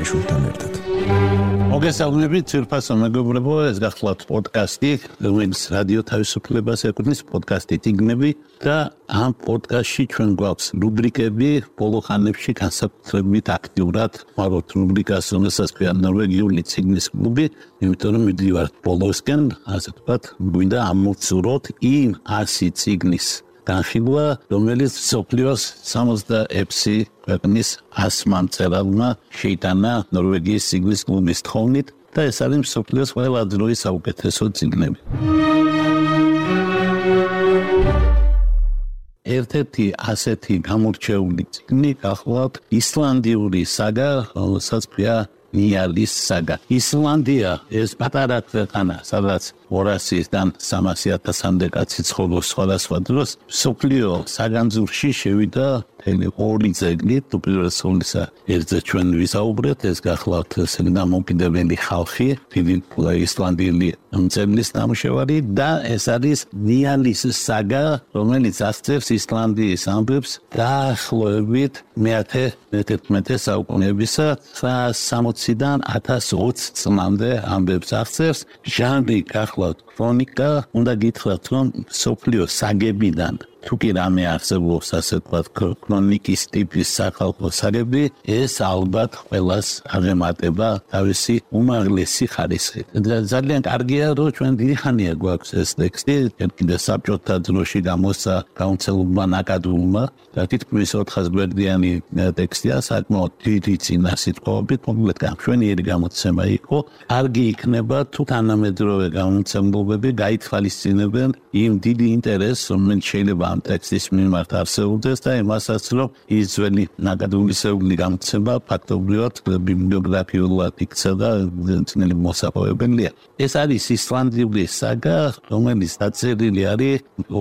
ივანიშვილთან ერთად. მოგესალმებით, ძვირფასო მეგობრებო, ეს გახლავთ პოდკასტი, რომელიც რადიო თავისუფლებას ეკუთვნის პოდკასტი „წიგნები“ და ამ პოდკასტში ჩვენ გვაქვს რუბრიკები, ბოლო ხანებში განსაკუთრებით აქტიურად ვმაროთ რუბრიკას, რომელსაც ქვია ნორვეგიული წიგნის კლუბი, იმიტომ რომ მივდივართ ბოლოსკენ, ასე ვთქვათ, გვინდა ამოვცუროთ იმ 100 წიგნის განხილვა, რომელიც მსოფლიოს 66 ქვეყნის 100 მწერალმა შეიტანა ნორვეგიის წიგნის კლუბის თხოვნით და ეს არის მსოფლიოს ყველა დროის საუკეთესო წიგნები. ერთ-ერთი ასეთი გამორჩეული წიგნი გახლავთ ისლანდიური საგა, რომელსაც ქვია ნიალის საგა. ისლანდია ეს პატარა ქვეყანა, სადაც 200-დან 300,000-მდე კაცი ცხოვრობს სხვადასხვა დროს, მსოფლიო საგანძურში შევიდა ორი ძეგლი, უპირველესობა ერთზე ჩვენ ვისაუბრეთ, ეს გახლავთ დამოუკიდებელი ხალხი, დიდი ისლანდიელი მწერლის ნამუშევარი და ეს არის ნიალის საგა, რომელიც ასწევს ისლანდიის ამბებს დაახლოებით მე-11 საუკუნეებისა 960-დან 1020 წლამდე ამბებს აღწევს. ჟანრი გახლავთ ქრონიკა, უნდა გითხრათ, რომ მსოფლიო საგებიდან თუ კი რამე არსებობს, ასე ვთქვათ, ქრონიკის ტიპის სახალხო საგები, ეს ალბათ ყველას აღემატება თავისი უმაღლესი ხარისხით. ძალიან კარგია, რომ ჩვენ დიდი ხანია გვაქვს ეს ტექსტი, კიდე საბჭოთა დროში გამოსცა გავრცელებულმა ნაკადულმა და თითქმის 400 გვერდიანი ტექსტია, საკმაოდ დიდი წინასიტყვაობით, მოკლედ გამშვენიერი გამოცემა იყო. კარგი იქნება, თუ თანამედროვე გამომცემლობები გაითვალისწინებენ იმ დიდ ინტერესს, რომელიც შეიძლება ამ ტექსტის მიმართ არსებობდეს და იმასაც, რომ ის ძველი ნაკადულისეული გამოცემა ფაქტობრივად ბიბლიოგრაფიულად იქცა და ძნელი მოსაპოვებელია. ეს არის ისლანდიური საგა, რომელიც დაწერილი არის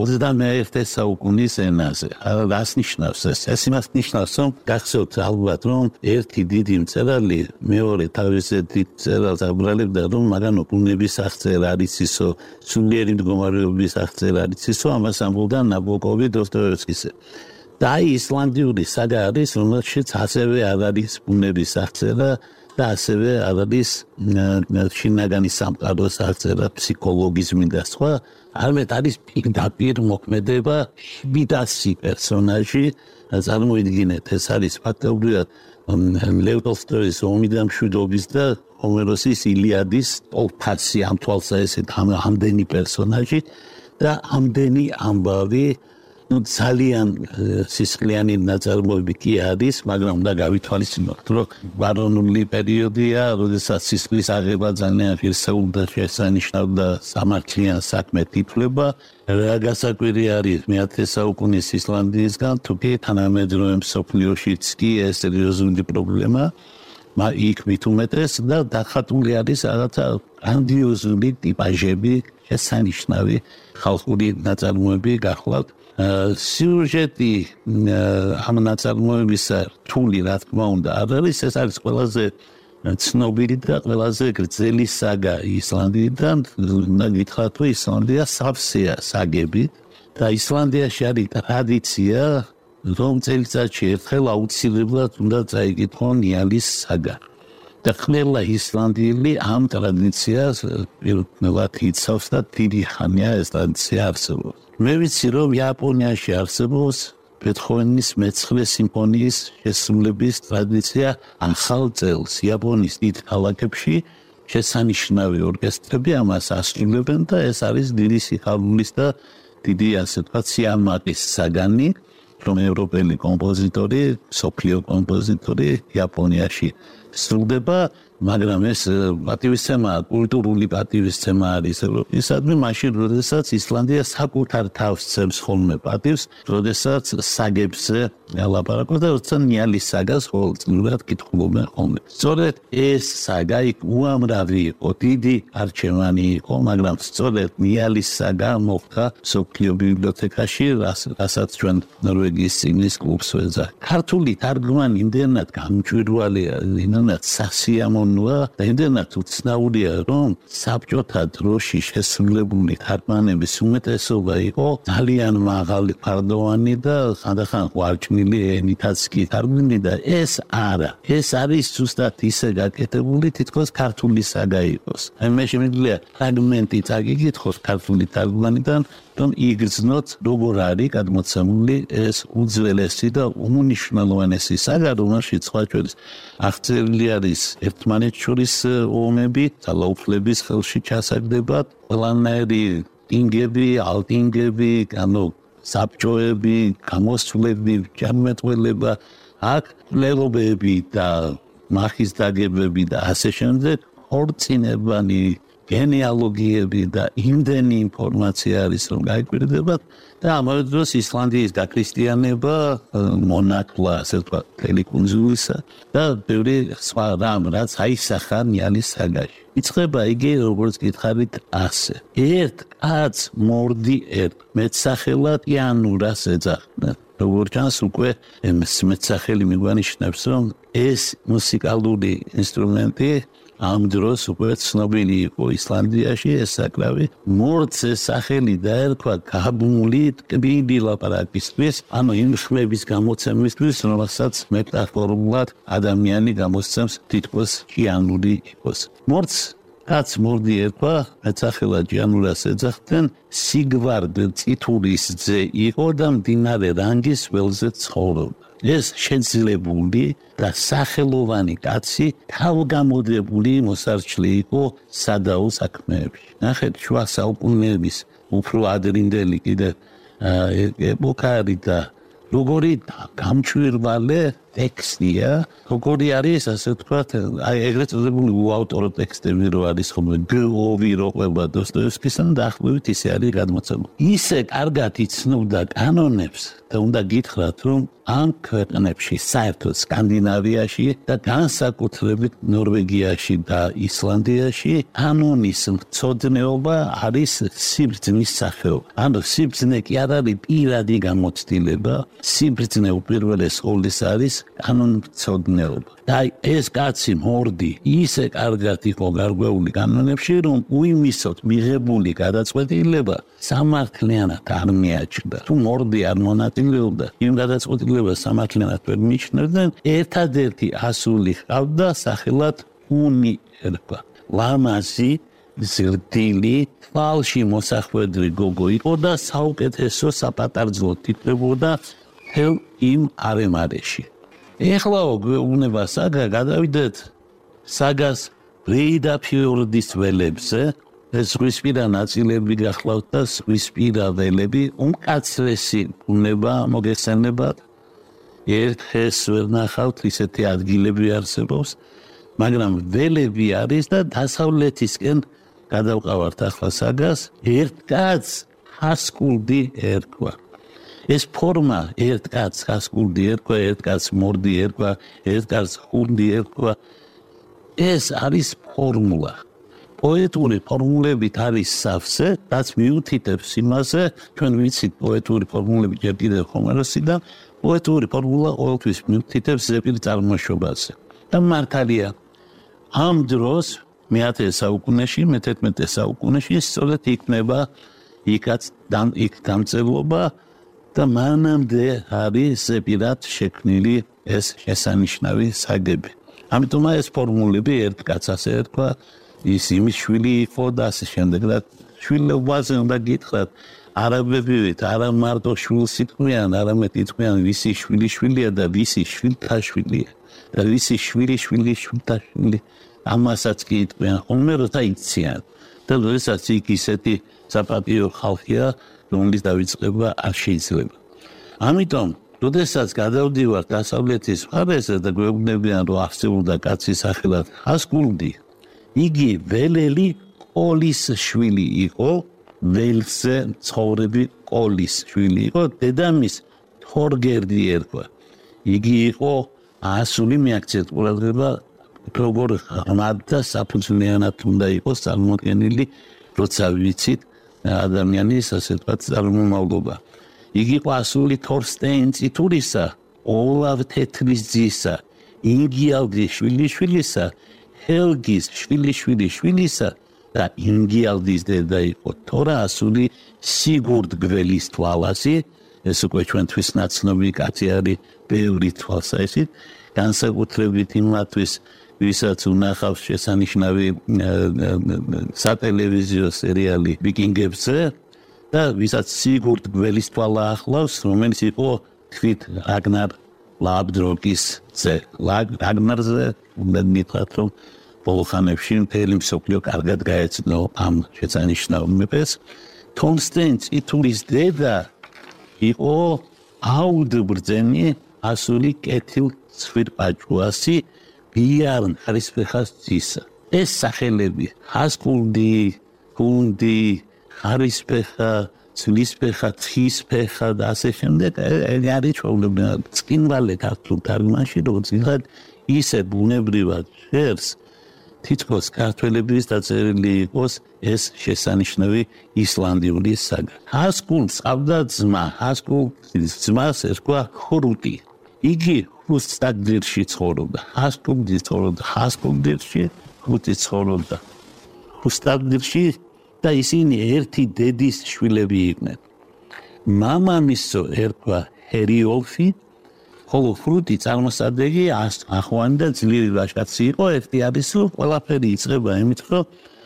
21 საუკუნის ენაზე. რას ნიშნავს ეს? ეს იმას ნიშნავს, რომ გახსოვთ ალბათ, რომ ერთი დიდი მწერალი მეორე თავისი დიდ მწერალს აბრალებდა, რომ მაგანო ბუნების აღწერა არის ისო, სულიერი მდგომარეობის აღწერა არის ისო, ამას ამბობდა ნაბოკოვი დოსტოევსკიზე. და ისლანდიური საგა არის, რომელშიც ასევე არ არის ბუნების აღწერა და ასევე არ არის შინაგანი სამყაროს აღწერა, ფსიქოლოგიზმი და სხვა, არამედ არის პირდაპირ მოქმედება 700 პერსონაჟი. წარმოიდგინეთ, ეს არის ფაქტობრივად ლევ ტოლსტოის ომი და მშვიდობის და ჰომეროსის ილიადის ტოლფასი ამ თვალსაჩინო ამდენი პერსონაჟი და ამდენი ამბავი, ძალიან სისხლიანი ნაწარმოები კი არის, მაგრამ უნდა გავითვალისწინოთ, რომ ბარონული პერიოდია, როდესაც სისხლის აღება ძალიან ღირსეულ და შესანიშნავდა სამართლიან საქმედ ითვლება. რა გასაკვირი არის მე-10 საუკუნის ისლანდიისგან, თუ კი თანამედროვე მსოფლიოშიც კი ეს სერიოზული პრობლემა, იქ მით უმეტეს და დახატული არის რაღაცა გრანდიოზული ტიპაჟები, შესანიშნავი ხალხური ნაწარმოები გახლავთ. სიუჟეტი ამ ნაწარმოებისა რთული, რა თქმა უნდა, არ არის, ეს არის ყველაზე ცნობილი და ყველაზე გრძელი საგა ისლანდიიდან. უნდა გითხრათ, რომ ისლანდია სავსეა საგებით და ისლანდიაში არის ტრადიცია, რომ წელიწადში ერთხელ აუცილებლად უნდა წაიკითხონ ნიალის საგა. და ყველა ისლანდიელი ამ ტრადიციას პირველად იცავს და დიდი ხანია ეს ტრადიცია არსებობს. მე ვიცი, რომ იაპონიაში არსებობს ბეთჰოვენის მე-9 სიმფონიის შესრულების ტრადიცია ახალ წელს იაპონიის დიდ ქალაქებში შესანიშნავი ორკესტრები ამას ასრულებენ და ეს არის დიდი სიხარულის და დიდი, ასე ვთქვათ, სიამაყის საგანი, რომ ევროპელი კომპოზიტორი, მსოფლიო კომპოზიტორი იაპონიაში სრულდება, მაგრამ ეს პატივისცემაა, კულტურული პატივისცემა არის ევროპისადმი, მაშინ, როდესაც ისლანდია საკუთარ თავს ცემს ხოლმე პატივს, როდესაც საგებზე ელაპარაკობს და როცა ნიალის საგას ყოველწლიურად კითხულობენ ხოლმე. სწორედ ეს საგა იქ უამრავი იყო, დიდი არჩევანი იყო, მაგრამ სწორედ ნიალის საგა მოხდა მსოფლიო ბიბლიოთეკაში, რასაც ჩვენ ნორვეგიის წიგნის კლუბს ვეძახით. ქართული თარგმანი იმდენად გამჭვირვალეა, იმდენად სასიამოვნოა და იმდენად უცნაურია, რომ საბჭოთა დროში შესრულებული თარგმანების უმეტესობა იყო ძალიან მაღალი ფარდოვანი და ხანდახან ვარჯმილი ენითაც კი თარგმნილი და ეს არა. ეს არის ზუსტად ისე გაკეთებული, თითქოს ქართული საგა იყოს. აი მე შემიძლია ფრაგმენტი წაგიკითხოს ქართული თარგმანიდან, რომ იგრძნოთ როგორ არის გადმოცემული ეს უძველესი და უმნიშვნელოვანესი საგა, რომელშიც სხვა შორის აღწერილი არის ერთმანეთს შორის ომები, ძალაუფლების ხელში ჩასაგდება, ყველანაირი დინგები, ალდინგები, საბჭოები, გამოსვლები, ჯანმრთელობა, აქ მკვლელობები და მახის დაგებები და ასე შემდეგ, ხორცინებანი გენეალოგიები და იმდენი ინფორმაცია არის, რომ გაიკვირდებათ და ამავე დროს ისლანდიის გაქრისტიანება მონაკლა, ასე ვთქვათ, მთელი კუნძულისა და ბევრი სხვა რამ, რაც აისახა ნიალის საგაში. იწყება იგი, როგორც გითხარით, ასე. ერთ კაცს მორდი ერთ მეტსახელად იანურას ეძახდნენ. როგორც ჩანს, უკვე ეს მეტსახელი მიგვანიშნებს, რომ ეს მუსიკალური ინსტრუმენტი ამ დროს უკვე ცნობილი იყო ისლანდიაში ეს საკრავი. მორდს ეს სახელი დაერქვა გაბმული ტკბილი ლაპარაკისთვის, ანუ იმ ხმების გამოცემისთვის, რომელსაც მეტაფორულად ადამიანი გამოსცემს თითქოს ჭიანური იყოს. მორდს კაც მორდი ერქვა, მეტსახელად ჭიანურას ეძახდნენ, სიგვარდ წითურის ძე იყო და მდინარე რანგის ველზე ცხოვრობდა. ეს შეძლებული და სახელოვანი კაცი თავგამოდებული მოსარჩლი იყო სადაო საქმეებში. ნახეთ, შუა საუკუნეების უფრო ადრინდელი კიდე ეპოქა არის და როგორი გამჭვირვალე ტექსტია, როგორი არის, ასე ვთქვათ, აი ეგრეთ წოდებული უავტორო ტექსტები რო არის ხოლმე გოვი რო ყვება დოსტოევსკისთან და ახლობით ისე არის გადმოცემული. ისე კარგად იცნობდა კანონებს და უნდა გითხრათ, რომ ამ ქვეყნებში, საერთოდ სკანდინავიაში და განსაკუთრებით ნორვეგიაში და ისლანდიაში კანონის მცოდნეობა არის სიბრძნის სახეობა. ანუ სიბრძნე კი არ არის პირადი გამოცდილება, სიბრძნე უპირველეს ყოვლის არის კანონმცოდნეობა. და ეს კაცი მორდი ისე კარგად იყო გარღვეული კანონებში, რომ უიმისოდ მიღებული გადაწყვეტილება სამართლიანად არ მიაჩნდა. თუ მორდი არ მონაწილეობდა, იმ გადაწყვეტილებას სამართლიანად ვერ მიიჩნევდნენ, ერთადერთი ასული ჰყავდა სახელად უნი ერქვა. ლამაზი, ზრდილი, თვალში მოსახვედრი გოგო იყო და საუკეთესო საპატარძლოდ ითვლებოდა მთელ იმ არემარეში. ეხლა უნება საგა გადავიდეთ საგას ბრეიდა ფიორდის ველებზე. ეს ზღვისპირა ნაწილები გახლავთ და ზღვისპირა ველები უმკაცრესი უნება მოგესალმებათ. ერთხელს ვერ ნახავთ ისეთი ადგილები არსებობს, მაგრამ ველები არის და დასავლეთისკენ გადავყავართ ახლა საგას. ერთ კაცს ჰასკულდი ერქვა. ეს ფორმა ერთ კაცს ჰასკულდი ერქვა, ერთ კაცს მორდი ერქვა, ერთ კაცს ხუნდი ერქვა. ეს არის ფორმულა. პოეტური ფორმულებით არის სავსე, რაც მიუთითებს იმაზე, ჩვენ ვიცით პოეტური ფორმულები ჯერ კიდევ ჰომეროსიდან, პოეტური ფორმულა ყოველთვის მიუთითებს ზეპირ წარმოშობაზე. და მართალია, ამ დროს მე-10 საუკუნეში, მე-11 საუკუნეში სწორედ იქნება იქაც დამწერლობა და მანამდე არის ზეპირად შექმნილი ეს შესანიშნავი საგები. ამიტომ ეს ფორმულები ერთ კაცს ასე ერქვა, ის იმის შვილი იყო და ასე შემდეგ. და შვილობაზე უნდა გითხრათ, არაბებივით არა მარტო შვილს იტყვიან, არამედ იტყვიან ვისი შვილი შვილია და ვისი შვილთა შვილია და ვისი შვილი შვილი შვილთა შვილი. ამასაც კი იტყვიან ხოლმე, როცა იციან. და როდესაც იქ ისეთი საპატიო ხალხია, რომლის დავიწყება არ შეიძლება. ამიტომ, როდესაც გადავდივარ დასავლეთის მხარეზე და გვეუბნებიან, რომ არსებობდა კაცი სახელად ჰასკულდი, იგი ველელი ყოლის შვილი იყო, ველზე ცხოვრები ყოლის შვილი იყო, დედამის თორგერდი ერქვა. იგი იყო ასული მიაქცეთ ყურადღება, როგორ ღრმად და საფუძვლიანად უნდა იყოს წარმოდგენილი, როცა ვიცით ადამიანის ასე ვთქვათ წარმომავლობა. იგი იყო ასული თორსტეინ წითურისა, ოლავ თეთრის ძისა, ინგიალდის შვილიშვილისა, ჰელგის შვილიშვილიშვილისა და ინგიალდის დედა იყო თორასული სიგურდ გველის თვალასი, ეს უკვე ჩვენთვის ნაცნობი კაცი არის ბევრი თვალსაჩინო, განსაკუთრებით იმათთვის, ვისაც უნახავს შესანიშნავი სატელევიზიო სერიალი ვიკინგებზე და ვისაც სიგურდ გველის თვალა ახლავს, რომელიც იყო თვით რაგნარ ლაბდროკის ძე. რაგნარზე უნდა მითხრათ, რომ ბოლო ხანებში მთელი მსოფლიო კარგად გაეცნო ამ შესანიშნავ მეფეს. თუმცა წითურის დედა იყო აუდბრძენი ასული კეთილცვირპაჭუასი ბიარნ ხარისფეხას ძისა. ეს სახელები ჰასკულდი, ჰუნდი, ხარისფეხა, ცვლისფეხა, ცხისფეხა და ასე შემდეგ არის ჩვეულებრივად წკინვალე ქართულ თარგმანში, როგორც იღად ისე ბუნებრივად ჟღერს, თითქოს ქართველების დაწერილი იყოს ეს შესანიშნავი ისლანდიური საგა. ჰასკულს ჰყავდა ძმა, ჰასკულის ძმას ერქვა ხრუტი. იგი ხრუსტაგდირში ცხოვრობდა. ჰასკულდი ცხოვრობდა ჰასკულდირში, ხრუტი ცხოვრობდა ხრუსტაგდირში და ისინი ერთი დედის შვილები იყვნენ. მამამისო ერქვა ჰერიოლფი, ხოლო ხრუტი წარმოსადეგი ახვანი და ძლიერი ვაჟკაცი იყო. ერთი არის რომ ყველაფერი იწყება იმით, რომ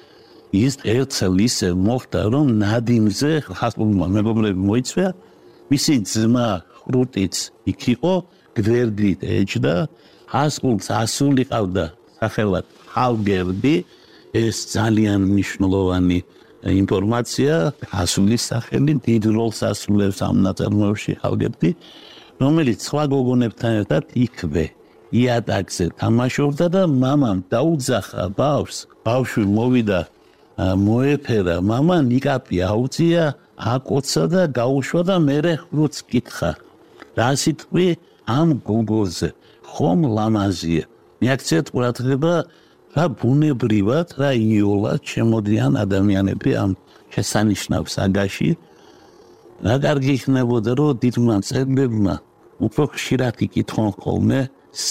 ის ერთხელ ისე მოხდა, რომ ნადინზე ჰასკულმა მეგობრები მოიცვა, მისი ძმა ხრუტიც იქ იყო, გვერდით ეჯდა, ჰასკულს ასული ყავდა სახელად ჰალგერდი, ეს ძალიან მნიშვნელოვანი ინფორმაცია, ასულის სახელი დიდ როლს ასრულებს ამ ნაწარმოებში ჰალგერდი, რომელიც სხვა გოგონებთან ერთად იქვე იატაკზე თამაშობდა და მამამ დაუძახა ბავშვს. ბავშვი მოვიდა, მოეფერა, მამა ნიკაპი აუწია, აკოცა და გაუშვა და მერე ხრუტს კითხა. რა სიტყვი ამ გოგოზე, ხომ ლამაზია. მიაქციეთ ყურადღება, რა ბუნებრივად, რა იოლად შემოდიან ადამიანები ამ შესანიშნავ საგაში. რა კარგი იქნებოდა, რომ დიდმა მწერლებმა უფრო ხშირად იკითხონ ხოლმე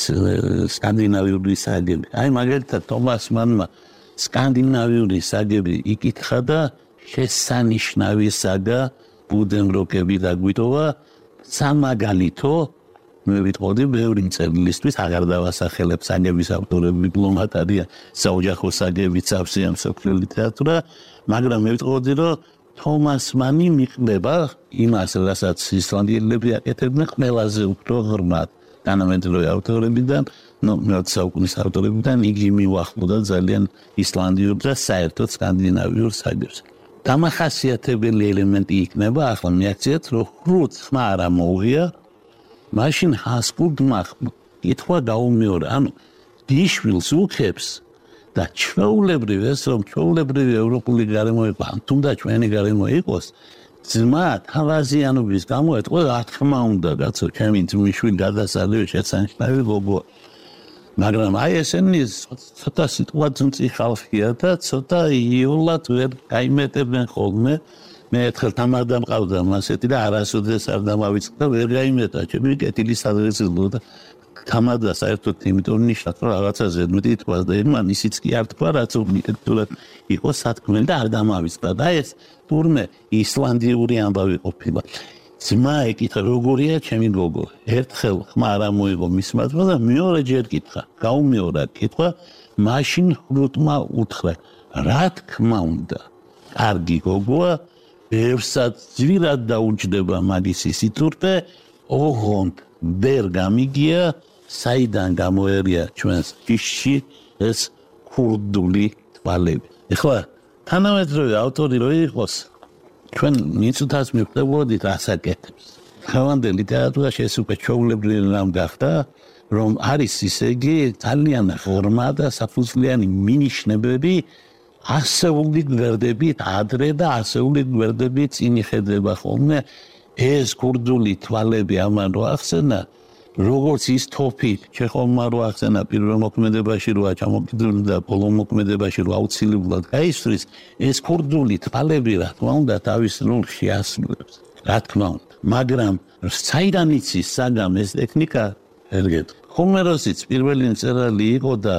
სკანდინავიური საგები. აი მაგალითად თომას მანმა სკანდინავიური საგები იკითხა და შესანიშნავი საგა ბუდენბროკები დაგვიტოვა. სამაგალითო მე ვიტყოდი ბევრი მწერლისთვის, აღარ დავასახელებ საგების ავტორები დიპლომატ არიან, საოჯახო საგებიც ავსია მსოფლიო ლიტერატურა, მაგრამ მე ვიტყოდი, რომ თომას მანი მიყდება იმას, რასაც ისლანდიელები აკეთებდნენ ყველაზე უფრო ღრმად. თანამედროვე ავტორებიდან, მე-20 საუკუნის ავტორებიდან იგი მიუახლოვდა ძალიან ისლანდიურ და საერთოდ სკანდინავიურ საგებს. დამახასიათებელი ელემენტი იქნება, ახლა მიაქციეთ, რომ ხრუტს ხმა არ ამოუღია, მაშინ ჰასკულმა კითხვა გაუმეორა, ანუ დიშვილს უხებს და ჩვეულებრივ ეს რომ ჩვეულებრივი ევროპული გარემო იყო, თუნდაც ჩვენი გარემო იყოს, ძმა თავაზიანობის გამო ეთყვა, რა თქმა უნდა, კაცო, ჩემი ძმისშვილი გადასალევი შესანიშნავი გოგოა. მაგრამ აი ესენი ცოტა სიტუაციური ხალხია და ცოტა იოლად ვერ გაიმეტებენ ხოლმე. მე ერთხელ თამარ დამყავდა მასეთი და არასოდეს არ დამავიწყდა, ვერ გაიმეტა, ჩემი კეთილი სადღეძლო და თამარდა საერთოდ იმიტომ ნიშნავს, რომ რაღაცა ზედმეტი თქვა და მან ისიც კი არ თქვა, რაც ობიექტურად იყო სათქმელი და არ დამავიწყდა და ეს თურმე ისლანდიური ამბავი ყოფილა. ძმა ეკითხა, როგორია ჩემი გოგო? ერთხელ ხმა არ ამოიღო მისმა ძმა და მეორეჯერ კითხა, გაუმეორა კითხვა, მაშინ ხრუტმა უთხრა, რა თქმა უნდა, კარგი გოგოა, ბევრსად ძვირად დაუჯდება მაგისი სიტურტე, ოღონდ ვერ გამიგია, საიდან გამოერია ჩვენს ჯიშში ეს ქურდული თვალები. ეხლა თანამედროვე ავტორი რო იყოს, ჩვენ მიწუთას მივხვდებოდით ასაკეთებს. ხევანდელ ლიტერატურაში ეს უკვე ჩვეულებრივი რამ გახდა, რომ არის ისე იგი ძალიან ღრმა და საფუძვლიანი მინიშნებები, ასეული გვერდებით ადრე და ასეული გვერდებით წინ იხედება ხოლმე. ეს ქურდული თვალები ამან რო ახსენა, როგორც ის თოფი ჩეხოვმა რო ახსენა პირველ მოქმედებაში როა ჩამოკიდული და ბოლო მოქმედებაში რო აუცილებლად გაისვრის, ეს ქურდული თვალები რა თქმა უნდა თავის როლში ასრულებს. რა თქმა უნდა, მაგრამ საიდან იცის საგამ ეს ტექნიკა, ერგეთ. ჰომეროსიც პირველი მწერალი იყო და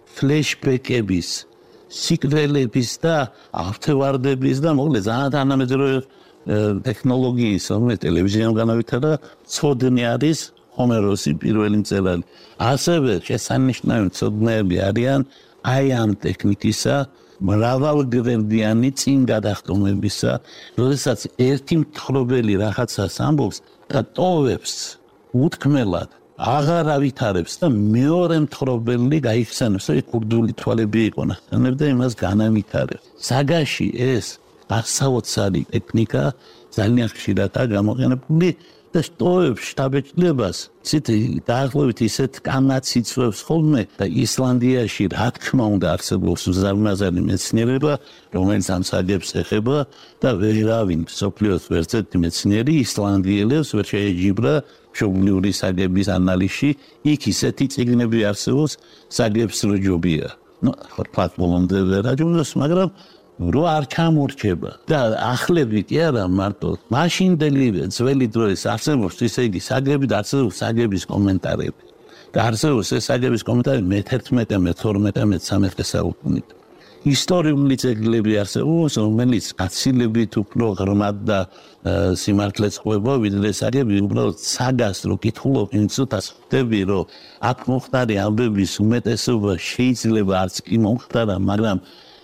ფლეშბეკების, სიკვდილების და ავთევარდების და მოკლედ ძალიან თანამედროვე ტექნოლოგიის, რომელიც ტელევიზიამ განავითარა, ცოდნე არის ჰომეროსი პირველი მწერალი. ასევე შესანიშნავი ცოდნეები არიან აი ამ ტექნიკისა, მრავალგვერდიანი წინ გადახტომებისა, როდესაც ერთი მთხრობელი რაღაცას ამბობს და ტოვებს უთქმელად, აღარ ავითარებს და მეორე მთხრობელი გაიხსენებს, რომ კურდული თვალები იყო ნახსენებ და იმას განავითარებს. საგაში ეს გასაოცარი ტექნიკა ძალიან ხშირადაა გამოყენებული და ტოვებს შთაბეჭდილებას, დაახლოებით ისეთ კანაც იწვევს ხოლმე და ისლანდიაში რა თქმა უნდა არსებობს უზარმაზარი მეცნიერება, რომელიც ამ საგებს ეხება და ვერავინ მსოფლიოს ერთ-ერთი მეცნიერი ისლანდიელებს ვერ შეეჯიბრა მშობლიური საგების ანალიზში, იქ ისეთი წიგნები არსებობს, საგებს რო ჯობია. ხოთფათ ბოლომდე ვერ აჯობნოს, მაგრამ რო არ ჩამორჩება და ახლები კი არა მარტო მაშინდელი ძველი დროის არსებობს ისე იგი საგები და არსებობს საგების კომენტარები და არსებობს ეს საგების კომენტარები მე-11, მე-12, მე-13 საუკუნით. ისტორიული ძეგლები არსებობს, რომელიც გაცილებით უფრო ღრმად და სიმართლეს ყვება, ვიდრე საგები, უბრალოდ საგას რო კითხულობ, ინცუტას ხვდები, რომ აქ მოხდარი ამბების უმეტესობა შეიძლება არც კი მომხდარა, მაგრამ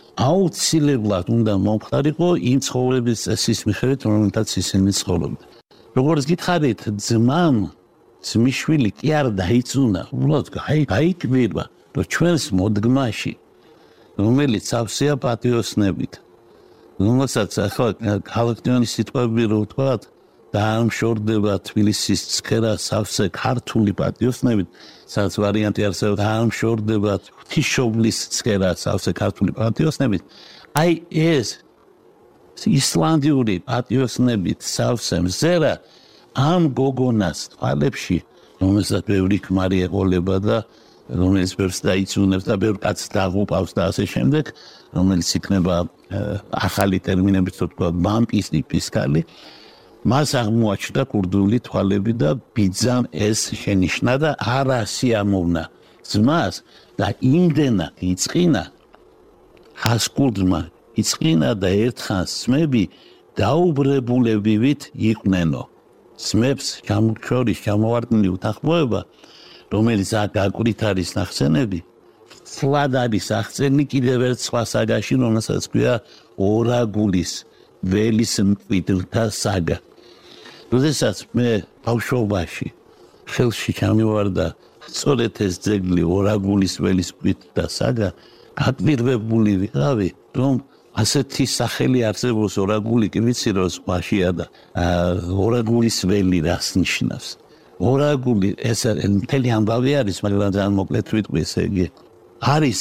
აუცილებლად უნდა მომხდარიყო იმ ცხოვრების წესის მიხედვით, რომელთაც ისინი ცხოვრობდნენ. როგორც გითხარით, ძმამ ძმისშვილი კი არ დაიწუნა, უბრალოდ გაიკვირვა, რომ ჩვენს მოდგმაში, რომელიც სავსეა პატიოსნებით, რომელსაც ახლა ქალკტიონის სიტყვები რო ვთქვათ, დაამშორდება თბილისის ცქერა სავსე ქართული პატიოსნებით, სადაც ვარიანტი არსებობს დაამშორდება ღვთისმშობლის ცქერა სავსე ქართული პატიოსნებით. აი ეს ისლანდიური პატიოსნებით სავსე მზერა ამ გოგონას თვალებში, რომელსაც ბევრი ქმარი ეყოლება და რომელიც ბევრს დაიწუნებს და ბევრ კაცს დაღუპავს და ასე შემდეგ, რომელიც იქნება ახალი ტერმინებით ვთქვათ, ვამპირის ფისკალი. მას აღმოაჩნდა კურდული თვალები და ბიძამ ეს შენიშნა და არა სიამოვნა ძმას და იმდენად იწყინა ჰასკურდმა იწყინა და ერთხანს ძმები დაუბრებულებივით იყვნენო. ძმებს ჩამოშორის ჩამოვარდნილი უთანხმოება, რომელიც აკვირით არის ნახსენები, ცლად არის აღწერილი კიდევ ერთ სხვა საგაში, რომელსაც ქვია ორაგულის ველის მკვიდრთა საგა. როდესაც მე ბავშვობაში ხელში ჩამივარდა სწორედ ეს ძეგლი ორაგულის ველის მკვიდრთა საგა, გაკვირვებული ვიყავი, რომ ასეთი სახელი არსებობს ორაგული, კი ვიცი რომ სხვაშია და ორაგულის ველი რას ნიშნავს. ორაგული ეს მთელი ამბავი არის, მაგრამ ძალიან მოკლედ ვიტყვი, ესე იგი არის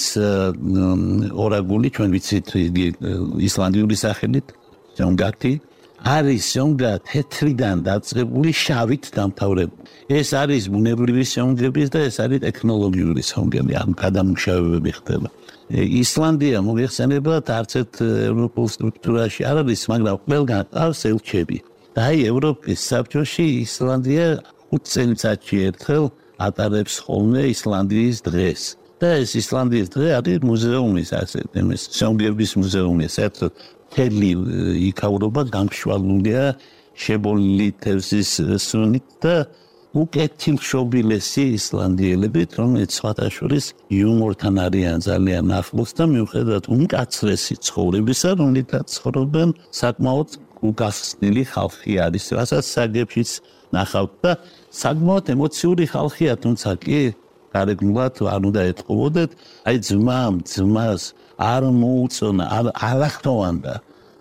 ორაგული, ჩვენ ვიცით იგი ისლანდიური სახელით, ზონგათი, არის ზონგა თეთრიდან დაწყებული შავით დამთავრებული. ეს არის ბუნებრივი ზონგების და ეს არის ტექნოლოგიური ზონგები, ამ გადამუშავებები ხდება. ისლანდია მოიხსენებათ არც ერთ ევროპულ სტრუქტურაში არ არის, მაგრამ ყველგან ყავს ელჩები. და აი ევროპის საბჭოში ისლანდია 5 წელიწადში ერთხელ ატარებს ხოლმე ისლანდიის დღეს. და ეს ისლანდიის დღე არის მუზეუმის ასეთი, ეს ზონგების მუზეუმი, საერთოდ მთელი იქაურობა გამშვალულია შებოლილი თევზის სუნით და უკეთილშობილესი ისლანდიელებით, რომელიც სხვათა შორის იუმორთან არიან ძალიან ახლოს და მიუხედავად უმკაცრესი ცხოვრებისა, რომელთაც ცხოვრობენ, საკმაოდ უკაცრიელი ხალხი არის, რასაც საგებშიც ნახავთ და საკმაოდ ემოციური ხალხია, თუმცა კი გარეგნულად არ უნდა ეთყობოდეთ, აი ძმას არ მოუწონა, არ ახტოვანდა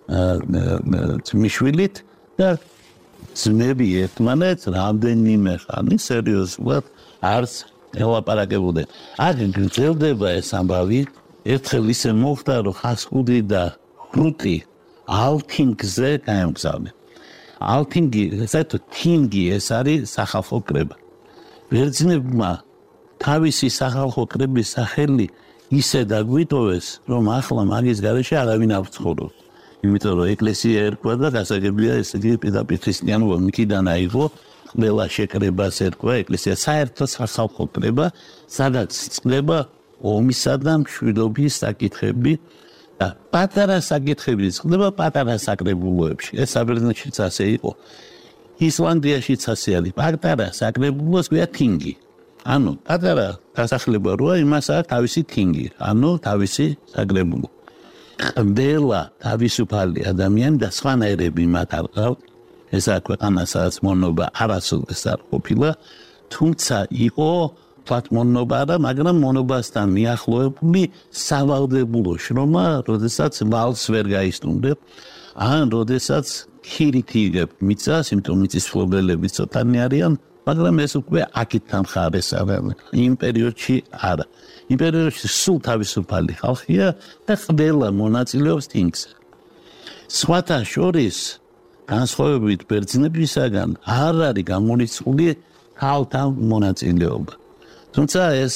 ძმისშვილით და ძმები ერთმანეთს რამდენიმე ხანი სერიოზულად არც ელაპარაკებოდნენ. აქ გრძელდება ეს ამბავი, ერთხელ ისე მოხდა, რომ ხასკუდი და ხრუტი ალთინგზე გაემგზავრნენ. ალთინგი, საერთოდ თინგი ეს არის სახალხო კრება. ბერძნებმა თავისი სახალხო კრების სახელი ისე დაგვიტოვეს, რომ ახლა მაგის გარეშე არავინ არ ცხოვრობს. იმიტომ რომ ეკლესია ერქვა და გასაგებია ესე იგი პირდაპირ ქრისტიანობა მიქიდან აიღო ყველა შეკრებას ერქვა ეკლესია საერთო სახალხო კრება, სადაც იწლება ომისა და მშვიდობის საკითხები და პატარა საკითხები იწლება პატარა საკრებულოებში. ეს საბერძნეთშიც ასე იყო. ისლანდიაშიც ასე არის. პატარა საკრებულოს ქვია თინგი. ანუ პატარა დასახლება როა იმას აქვს თავისი თინგი, ანუ თავისი საკრებულო. ყველა თავისუფალი ადამიანი და სხვანაირები მათ არ ყავთ. ესაა ქვეყანა, სადაც მონობა არასოდეს არ ყოფილა, თუმცა იყო თქვათ მონობა არა, მაგრამ მონობასთან მიახლოებული სავალდებულო შრომა, როდესაც ვალს ვერ გაისტუმრებ, ან როდესაც ხირით იღებ მიწას, იმიტომ მიწის ფლობელები ცოტანი არიან, მაგრამ ეს უკვე აქეთ თანხარეს არა. იმ პერიოდში არა. იმ პერიოდში სულ თავისუფალი ხალხია და ყველა მონაწილეობს თინგზე. სხვათა შორის განსხვავებით ბერძნებისაგან არ არის გამორიცხული ქალთა მონაწილეობა. თუმცა ეს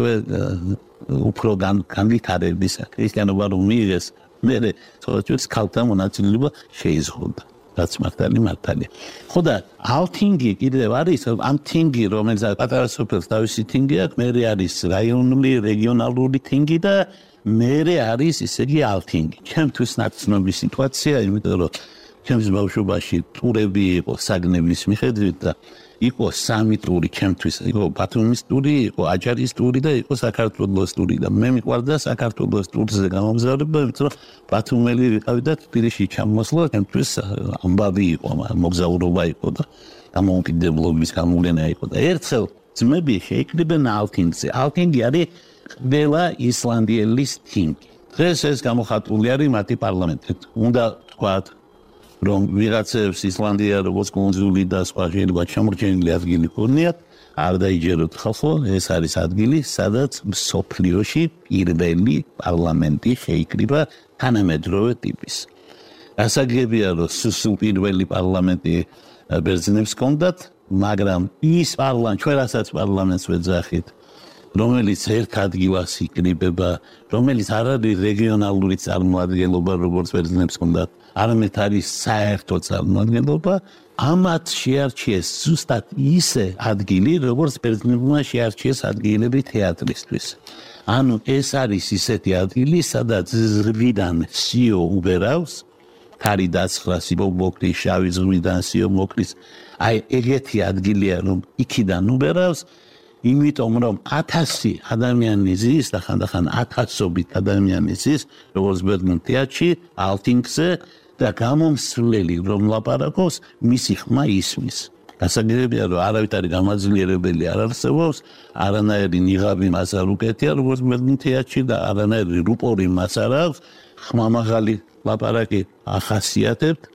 უფრო განვითარების ქრისტიანობა რომ მიიღეს, მერე თორეც ქალთა მონაწილეობა შეიზღუდა. რაც მართალია. ხო და ალთინგი კიდევ არის, ამ თინგი რომელიც პატარა სოფელს თავისი თინგი აქვს, მერე არის რაიონული, რეგიონალური თინგი და მერე არის ისე იგი ალთინგი. ჩემთვის ნაცნობი სიტუაცია, იმიტომ რომ ჩემს ბავშვობაში ტურები იყო საგნების მიხედვით და იყო სამი ტური ჩემთვის, იყო ბათუმის ტური, იყო აჯარის ტური და იყო საქართველოს ტური და მე მიყვარდა საქართველოს ტურზე გამომგზავრება, იმიტომ რომ ბათუმელი ვიყავი და თბილისში ჩამოსვლა ჩემთვის ამბავი იყო, მოგზაურობა იყო და დამოუკიდებლობის გამოვლენა იყო და ერთხელ ძმები შეიკრიბნენ ალთინგზე. ალთინგი არის ყველა ისლანდიელის თინგი. დღეს ეს გამოხატული არის მათი პარლამენტით. უნდა თქვათ რომ ვიღაცებს ისლანდია როგორც კუნძული და სხვა შეიძლება ჩამორჩენილი ადგილი ქონიათ, არ დაიჯეროთ ხალხო, ეს არის ადგილი, სადაც მსოფლიოში პირველი პარლამენტი შეიკრიბა თანამედროვე ტიპის. გასაგებია, რომ სულ პირველი პარლამენტი ბერძნებს ჰქონდათ, მაგრამ ის ჩვენ რასაც პარლამენტს ვეძახით, რომელიც ერთ ადგილას იკრიბება, რომელიც არ არის რეგიონალური წარმოადგენლობა, როგორც ბერძნებს ჰქონდათ, არამედ არის საერთო წარმოადგენლობა, ამათ შეარჩიეს ზუსტად ისე ადგილი, როგორც ბერძნებმა შეარჩიეს ადგილები თეატრისთვის. ანუ ეს არის ისეთი ადგილი, სადაც ზღვიდან სიო უბერავს, ქარი დაცხრა სიო მოკლის, შავი ზღვიდან სიო მოკლის. აი ეგეთი ადგილია, რომ იქიდან უბერავს, იმიტომ რომ 1000 ადამიანი ზის და ხანდახან 1000-ობით ადამიანი ზის, როგორც ბერძნულ თეატრში, ალთინგზე და გამომსვლელი რომ ლაპარაკობს, მისი ხმა ისმის. გასაგებია, რომ არავითარი გამაძლიერებელი არ არსებობს, არანაირი ნიღაბი მას არ უკეთია, როგორც ბერძნულ თეატრში და არანაირი რუპორი მას არ აქვს, ხმა მაღალი ლაპარაკი ახასიათებთ.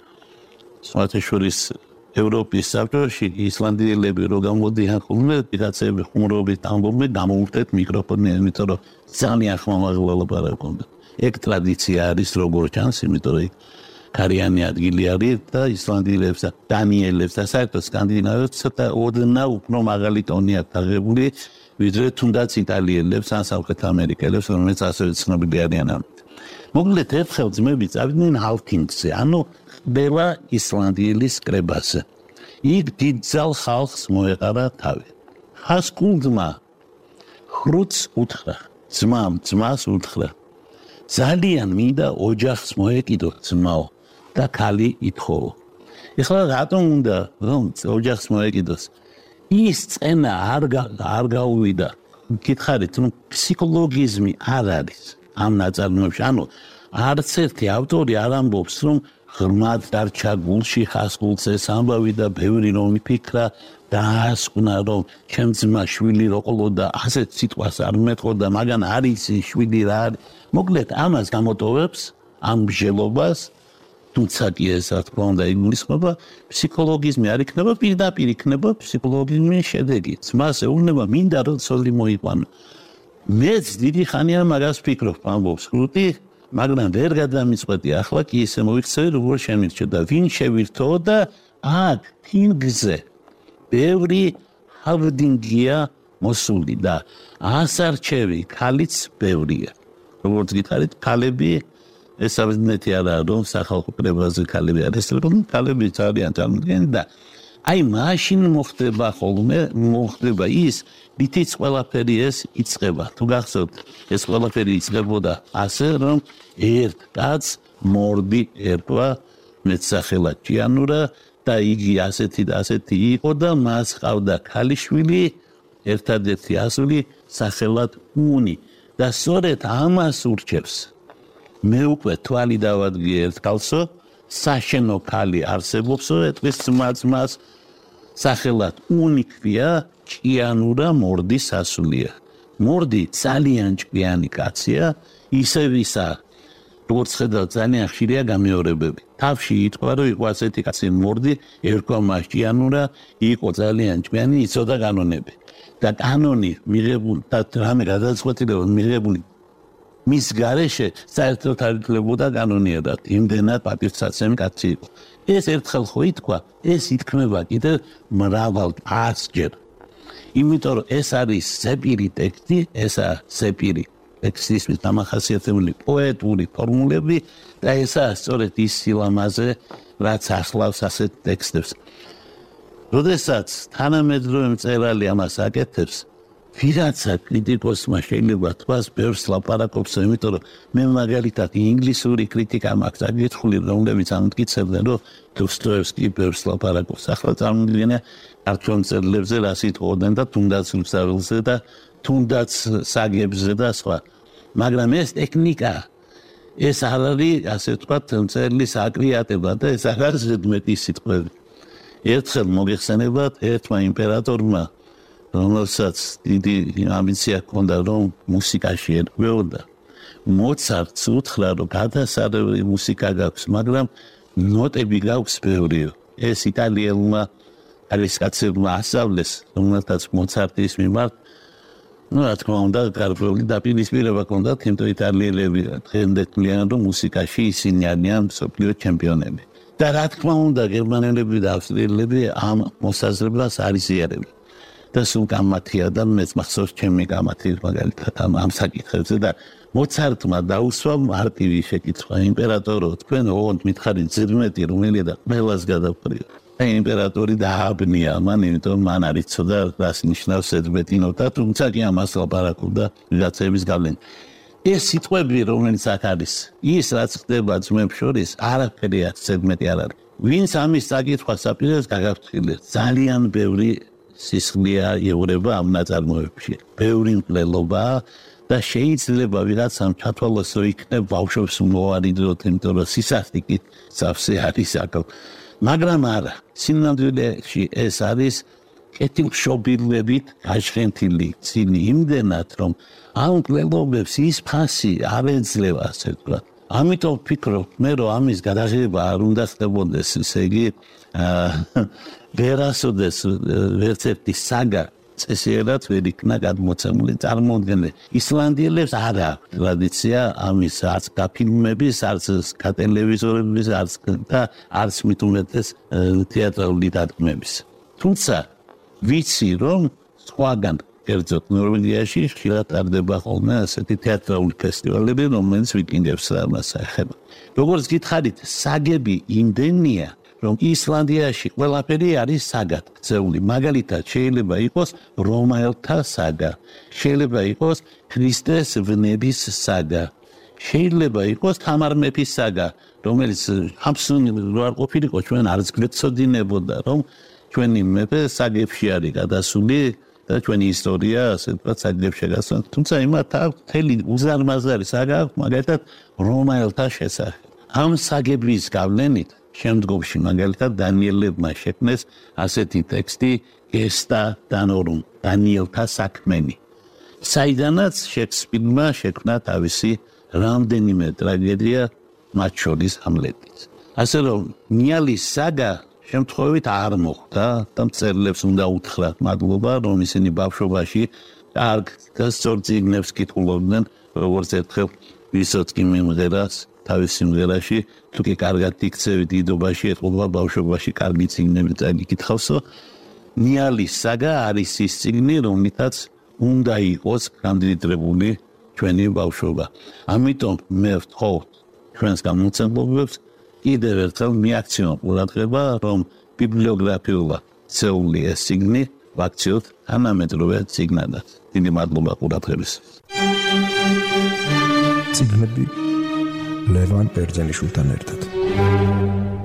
სხვათა შორის ევროპის საბჭოში ისლანდიელები რო გამოდიან ხოლმე, ვიღაცები ხუმრობით ამბობენ, გამოუხდეთ მიკროფონი, იმიტომ რომ ძალიან ხმამაღლა ლაპარაკობენ. ეგ ტრადიცია არის როგორ ჩანს, იმიტომ რომ კარიანი ადგილი არის და ისლანდიელებს და დანიელებს და საერთოდ სკანდინავებს ცოტა ოდნავ უფრო მაღალი ტონი აქვს აღებული, ვიდრე თუნდაც იტალიელებს ან სამხრეთ ამერიკელებს, რომელიც ასევე ცნობილი არიან. მოკლედ ერთხელ ძმები წავიდნენ ალთინგზე, ანუ ყველა ისლანდიელის კრებაზე. იქ დიდძალ ხალხს მოეყარა თავი. ხასკულძმა ხრუც უთხრა, ძმას უთხრა. ძალიან მინდა ოჯახს მოეკიდო ძმაო და ქალი ითხოვო. ეხლა რატომ უნდა რომ ოჯახს მოეკიდოს? ის წენა არ გაუვიდა. გითხარით, რომ ფსიქოლოგიზმი არ არის ამ ნაწარმოებში. ანუ არც ერთი ავტორი არ ამბობს, რომ ღრმად დარჩა გულში ხასკულს ეს ამბავი და ბევრი რომ იფიქრა დაასკვნა, რომ ჩემ ძმა შვილი რო ყოლოდა, ასეთ სიტყვას არ მეტყოდა, მაგრამ არის შვილი რა არის. მოკლედ ამას გამოტოვებს ამ მსჯელობას, თუმცა კი ეს რა თქმა უნდა იგულისხმება, ფსიქოლოგიზმი არ იქნება, პირდაპირ იქნება ფსიქოლოგიზმის შედეგი. ძმას ეუბნება, მინდა რომ ცოლი მოიყვანო. მეც დიდი ხანია მაგას ვფიქრობ, ამბობს ხრუტი, მაგრამ ვერ გადამიწყვეტი, ახლა კი ისე მოიქცევი, როგორ შემირჩე და ვინ შევირთო და აქ თინგზე ბევრი ჰავდინგია მოსული და ასარჩევი ქალიც ბევრია. როგორც გითხარით, ქალები ეს საბერძნეთი არა, რომ სახალხო კრებაზე ქალები არის, რომ ქალები ძალიან წარმოდგენილი და აი მაშინ მოხდება ის, რითიც ყველაფერი ეს იწყება. თუ გახსოვთ, ეს ყველაფერი იწყებოდა ასე, რომ ერთ კაცს მორდი ერქვა მეტსახელად ჭიანურა და იგი ასეთი და ასეთი იყო და მას ჰყავდა ქალიშვილი, ერთადერთი ასული სახელად უნი და სწორედ ამას ურჩევს. მე უკვე თვალი დავადგე ერთ ქალსო, საშენო ქალი არსებობსო, ეტყვის ძმას სახელად უნი ქვია, ჭიანურა მორდის ასულია. მორდი ძალიან ჭკვიანი კაცია, ისევ ისა როგორც ხედავთ, ძალიან ხშირია გამეორებები. თავში ითქვა, რომ იყო ასეთი კაცი მორდი, ერქვა მას ჭიანურა, იყო ძალიან ჭკვიანი, იცოდა კანონები. და კანონი მიღებული და რამე გადაწყვეტილება მიღებული მის გარეშე საერთოდ არ ითვლებოდა კანონიერად. იმდენად პატივსაცემი კაცი იყო. ეს ერთხელ ხო ითქვა, ეს ითქმება კიდევ მრავალ 100-ჯერ. იმიტომ რომ ეს არის ზეპირი ტექსტი, ესა ზეპირი ტექსტის დამახასიათებელი პოეტური ფორმულები და ესაა სწორედ ის სილამაზე, რაც ახლავს ასეთ ტექსტებს. როდესაც თანამედროვე მწერალი ამას აკეთებს, ვიღაცა კრიტიკოსმა შეიძლება თქვას ბევრს ლაპარაკობს, იმიტომ რომ მე მაგალითად ინგლისური კრიტიკა მაქვს აგეთხული, რომლებიც ამტკიცებდნენ, რომ დოსტოევსკი ბევრს ლაპარაკობს. ახლა წარმოგიდგენია ქართველ მწერლებზე რა სიტყვოდენ და თუნდაც რუსთაველზე და თუნდაც საგებზე და სხვა. მაგრამ ეს ტექნიკა, ეს არ არის, ასე ვთქვათ, მწერლის აკრეატება და ეს არ არის ზედმეტი სიტყვები. ერთხელ მოგეხსენებათ ერთმა იმპერატორმა, რომელსაც დიდი ამბიცია ჰქონდა, რომ მუსიკაში ერკვეოდა. მოცარტს უთხრა, რომ გადასარევი მუსიკა გაქვს, მაგრამ ნოტები გაქვს ბევრიო. ეს იტალიელმა კაცებმა ასწავლეს, რომელთაც მოცარტის მიმართ რა თქმა უნდა, გარკვეული დაპირისპირება ჰქონდათ, თუმცა იტალიელები დღემდე თვლიან, რომ მუსიკაში ისინი არიან მსოფლიო ჩემპიონები. და რა თქმა უნდა, გერმანელები და ავსტრიელები ამ მოსაზრებას არ იზიარებენ. და სულ გამათია და მეც მახსოვს ჩემი გამათი მაგალითად ამ საკითხებზე და მოცარტმა დაუსვა მარტივი შეკითხვა იმპერატორო, თქვენ ოღონდ მითხარით ზედმეტი რომელია და ყველას გადავყრიო. აი იმპერატორი დააბნია მან, იმიტომ მან არ იცოდა რას ნიშნავს ზედმეტი ნოტა, თუმცა კი ამას ლაპარაკობდა ვიღაცების გავლენით. ეს სიტყვები, რომელიც აქ არის, ის რაც ხდება ძმებს შორის, არაფერი ზედმეტი არ არის. ვინც ამის საკითხვას აპირებს, გაგაფრთხილეთ. ძალიან ბევრი სისხლია იღვრება ამ ნაწარმოებში. ბევრი მკვლელობა და შეიძლება ვიღაცამ ჩათვალოს, რომ იქნებ ბავშვებს მოარიდროთ, იმიტომ რომ სისასტიკით სავსე არის აქ. მაგრამ არა, სინამდვილეში ეს არის კეთილშობილებით გაშენთილი ცინი იმდენად, რომ ამ მკვლელობებს ის ფასი არ ეძლევა, ასე ვთქვათ. ამიტომ ვფიქრობ მე, რომ ამის გადაღება არ უნდა ხდებოდეს, ესე იგი ვერასოდეს ვერც ერთი საგა წესიერად ვერ იქნა გადმოცემული. წარმოუდგენლად ისლანდიელებს არ აქვს ტრადიცია ამის, არც გაფილმების, არც გატელევიზორების, არც მით უმეტეს თეატრალური დადგმების. თუმცა ვიცი, რომ სხვაგან კერძოდ ნორვეგიაში ხშირად ტარდება ხოლმე ასეთი თეატრალური ფესტივალები, რომელიც ვიკინგებს ამას ეხება. როგორც გითხარით, საგები იმდენია, რომ ისლანდიაში ყველაფერი არის საგად ქცეული. მაგალითად, შეიძლება იყოს რომაელთა საგა, შეიძლება იყოს ქრისტეს ვნების საგა, შეიძლება იყოს თამარ მეფის საგა, რომელიც ამსუნი რო არ ყოფილიყო, ჩვენ არც გვეცოდინებოდა, რომ ჩვენი მეფე საგებში არის გადასული და ჩვენი ისტორია, ასე ვთქვათ, საგებში გასვლა. თუმცა იმათ აქვს მთელი უზარმაზარი საგა, მაგალითად რომაელთა შესახებ. ამ საგების გავლენით შემდგომში მაგალითად დანიელებმა შექმნეს ასეთი ტექსტი გესტა დანორუმ, დანიელთა საქმენი. საიდანაც შექსპირმა შექმნა თავისი რამდენიმე ტრაგედია, მათ შორის ჰამლეტიც. ასე რომ ნიალის საგა შემთხვევით არ მოხდა და მწერლებს უნდა უთხრათ მადლობა, რომ ისინი ბავშვობაში კარგ და სწორ წიგნებს კითხულობდნენ, როგორც ერთხელ ვისოცკი მიმღერას თავის სიმღერაში, თუ კი კარგად იქცევი დიდობაში, ეთყობა ბავშვობაში კარგი წიგნები წაიკითხავსო. ნიალის საგა არის ის წიგნი, რომლითაც უნდა იყოს გამდიდრებული ჩვენი ბავშვობა. ამიტომ მე ვთხოვთ ჩვენს გამომცემლობებს კიდევ ერთხელ მიაქციონ ყურადღება, რომ ბიბლიოგრაფიულად ცეული ეს ციგნი ვაქციოთ თანამედროვე ციგნადად. დიდი მადლობა ყურადღებისთვის. ციგნები ლევან ბერძენიშვილთან ერთად.